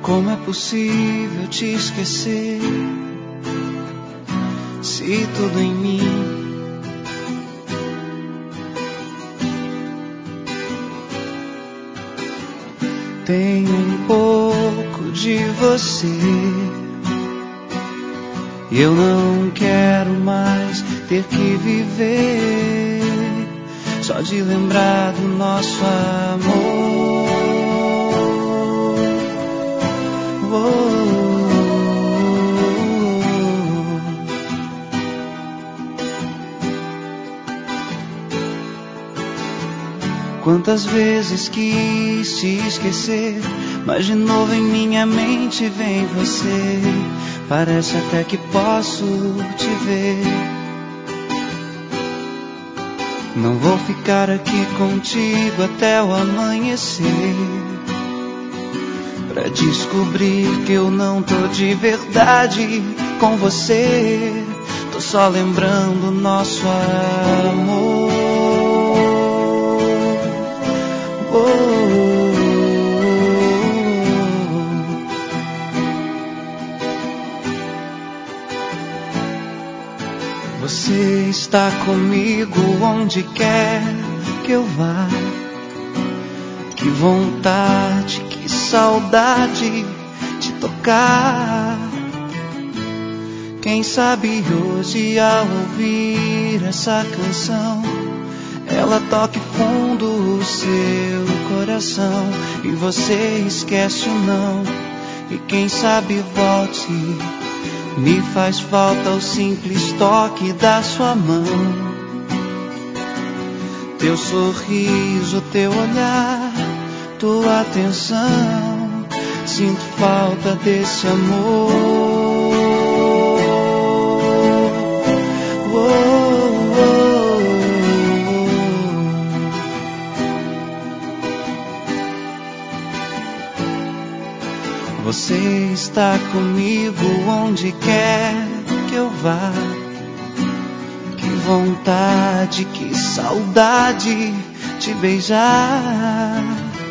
Como é possível te esquecer se tudo em mim tem um pouco de você? E eu não quero mais ter que viver só de lembrar do nosso amor. Quantas vezes quis te esquecer, mas de novo em minha mente vem você. Parece até que posso te ver. Não vou ficar aqui contigo até o amanhecer, pra descobrir que eu não tô de verdade com você. Tô só lembrando nosso amor. Você está comigo onde quer que eu vá. Que vontade, que saudade de tocar. Quem sabe hoje ao ouvir essa canção, ela toque fundo o seu coração e você esquece o não. E quem sabe volte. Me faz falta o simples toque da sua mão. Teu sorriso, teu olhar, tua atenção. Sinto falta desse amor. Você está comigo onde quer que eu vá. Que vontade, que saudade de beijar.